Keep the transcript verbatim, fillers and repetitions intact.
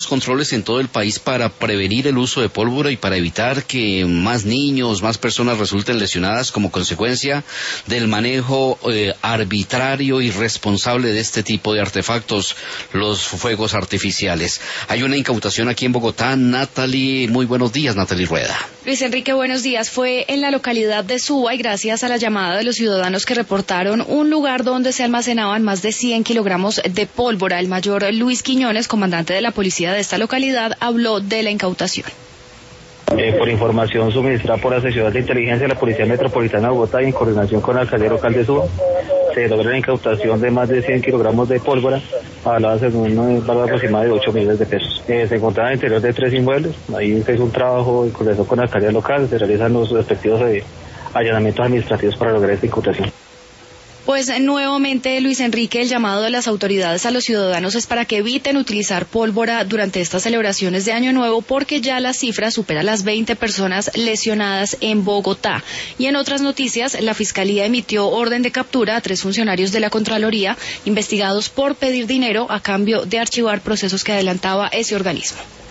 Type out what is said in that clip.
controles en todo el país para prevenir el uso de pólvora y para evitar que más niños, más personas resulten lesionadas como consecuencia del manejo eh, arbitrario y irresponsable de este tipo de artefactos, los fuegos artificiales? Hay una incautación aquí en Bogotá. Natalie, muy buenos días, Natalie Rueda. Luis Enrique, buenos días. Fue en la localidad de Suba y gracias a la llamada de los ciudadanos que reportaron un lugar donde se almacenaban más de cien kilogramos de pólvora. El mayor Luis Quiñones, comandante de la policía de esta localidad, habló de la incautación. Eh, por información suministrada por la sección de inteligencia de la Policía Metropolitana de Bogotá y en coordinación con la alcaldía local de Suba, se logra la incautación de más de cien kilogramos de pólvora, avaladas en un valor aproximado de ocho millones de pesos. Eh, se encontraba en el interior de tres inmuebles. Ahí se hizo un trabajo en coordinación con la alcaldía local, se realizan los respectivos eh, allanamientos administrativos para lograr esta incautación. Pues nuevamente, Luis Enrique, el llamado de las autoridades a los ciudadanos es para que eviten utilizar pólvora durante estas celebraciones de Año Nuevo, porque ya la cifra supera las veinte personas lesionadas en Bogotá. Y en otras noticias, la Fiscalía emitió orden de captura a tres funcionarios de la Contraloría investigados por pedir dinero a cambio de archivar procesos que adelantaba ese organismo.